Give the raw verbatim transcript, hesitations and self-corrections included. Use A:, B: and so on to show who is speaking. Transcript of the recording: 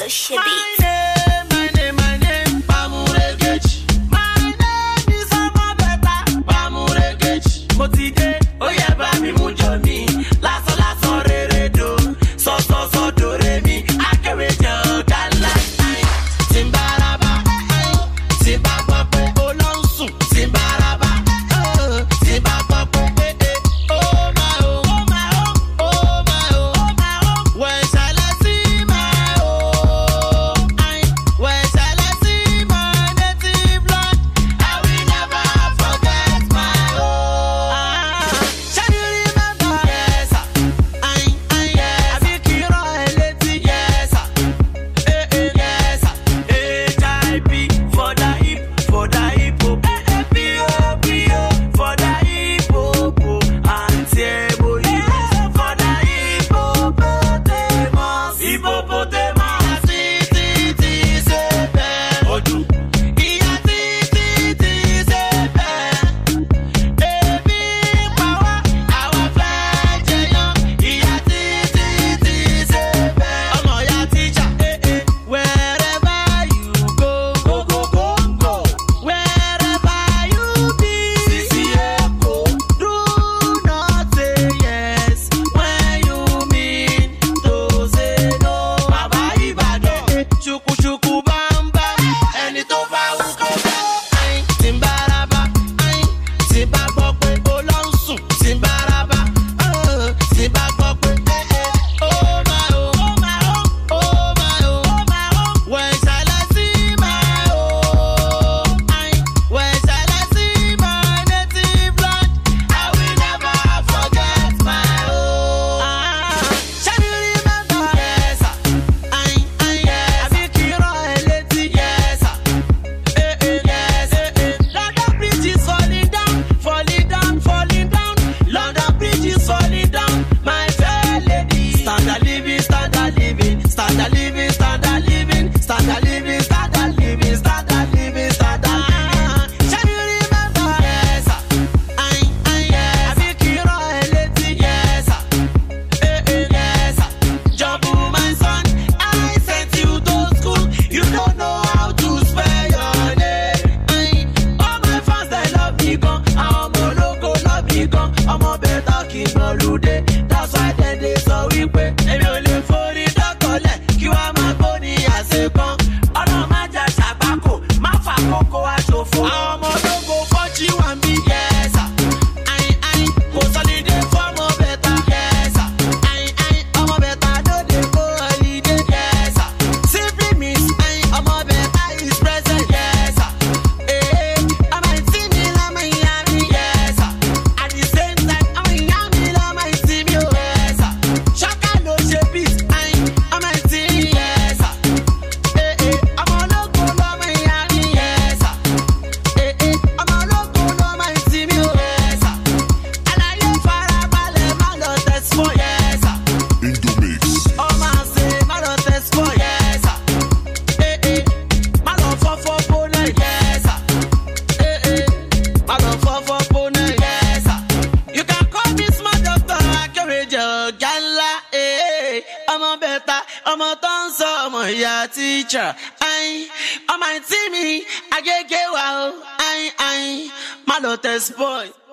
A: Sushi Beats.
B: My name, my name, my name, Bamuregechi. My name is Omobeta, Bamuregechi. Motide, oye ba mi mujo mi, laso laso re re do, so so so do re mi, akewe jo gala. Timbaraba, Timbabape, Olonsu, Timbaraba, Timbabape, oh my oh, oh my oh, oh my oh, oh my oh. When shall I see my oh? I when shall I see my native land? I will never forget my oh. Ah, shall you remember? Yes, sir. I I yes. Abikiro Eleti. Yes, sir. Eh eh yes, sir. H I P for the hip, for the hip hop. Eh eh P O P O for the hip hop. Antiebo yes for the hippopotamus. Hippopotamus. Ti ti ti sepe. Odu. Iya ti ti ti sepe. Ebi power our flag young. Iya ti ti ti sepe. Omo ya teacher. Eh eh. Wherever you go, go go go go. Wherever you be, Sisi Eko. Do not say yes when you mean to say no. Baba Ibadan, chuku chuku bam bam. Ẹni tó bá wù kó bá. Ayin Timbaraba, ayin Timba gbọ́ pé ó lọ ń sùn. Timbaraba, oh, Timba gbọ́ pé eh eh. Oh my oh, oh my oh, oh my oh, oh my oh. When shall I see my oh? Ayin when shall I see my native land? I will never forget my oh. Ah, shall you remember? Yes, sir. Ayin ayin yes. Abikiro Eleti. Yes, sir. Eh eh yes eh eh. London Bridge is falling down, falling down, falling down. London Bridge is falling down, my fair lady. Standard living, standard living, standard living, standard living, standard living, standard living, standard living, standard living. Shall you remember? Yes, sir. Ayin ayin yes. Abikiro Eleti. Yes, sir. Eh eh yes, sir. Jumbo my son, I sent you to school. You don't know how to spell your name. Ayin, all my fans they love me gan. Àwọn ọmọ ológo love me gan. Ọmọ bẹ̀tà kì í gbọ́n lùdé. That's why dem dey sọ wípé èmi ò lè forí dọ́kọ̀lẹ̀ kí wàá máa gbó ní àṣekán. Ọ̀nà má jà ṣàgbákò, má fà kókó aṣòfò. Àwọn ọmọ ológo fọ́jú wà ń bí. Yes, sir. Ayin ayin kò sọ́lídé fọ́mọ bẹ̀tà. Yes, sir. Ayin ayin ọmọ bẹ̀tà no dey go holiday. Yes, sir. Simply means ayin ọmọ bẹ̀tà is present. Yes, sir. Eh, ọmọ ìtí mi lọ́mọ ìyá mi. Yes, sir. At the same time, ọmọ ìyá mi lọ́mọ ìtí mi o. Yes, sir. Ṣọ́ká ló ṣe beat. Ayin ọmọ ìtí mi. Yes, sir. Eh eh ọmọ ológo lọ́mọ ìyá mi. Yes, sir. Eh eh ọmọ ológo lọ́mọ ìtí mi o. Yes, sir. Àlàyé farabalẹ̀ má lọ tẹ̀síwọ̀. Yes, sir.
C: Indomix.
B: Ọmọ àṣẹ má lọ tẹ̀síwọ̀. Yes, sir. Eh eh má lọ fọ́fọ́ bóná. Yes, sir. Eh eh má lọ fọ́fọ́ bóná. Yes, sir. You can call me smart doctor Akeweje Ọ̀gánlá. Eh ọmọ bẹ̀tà ọmọ tó ń sọ ọmọ ìyá teacher. Ayin ọmọ ìtí mi Agége wa o. Ayin ayin má lọ tẹ̀síwọ̀.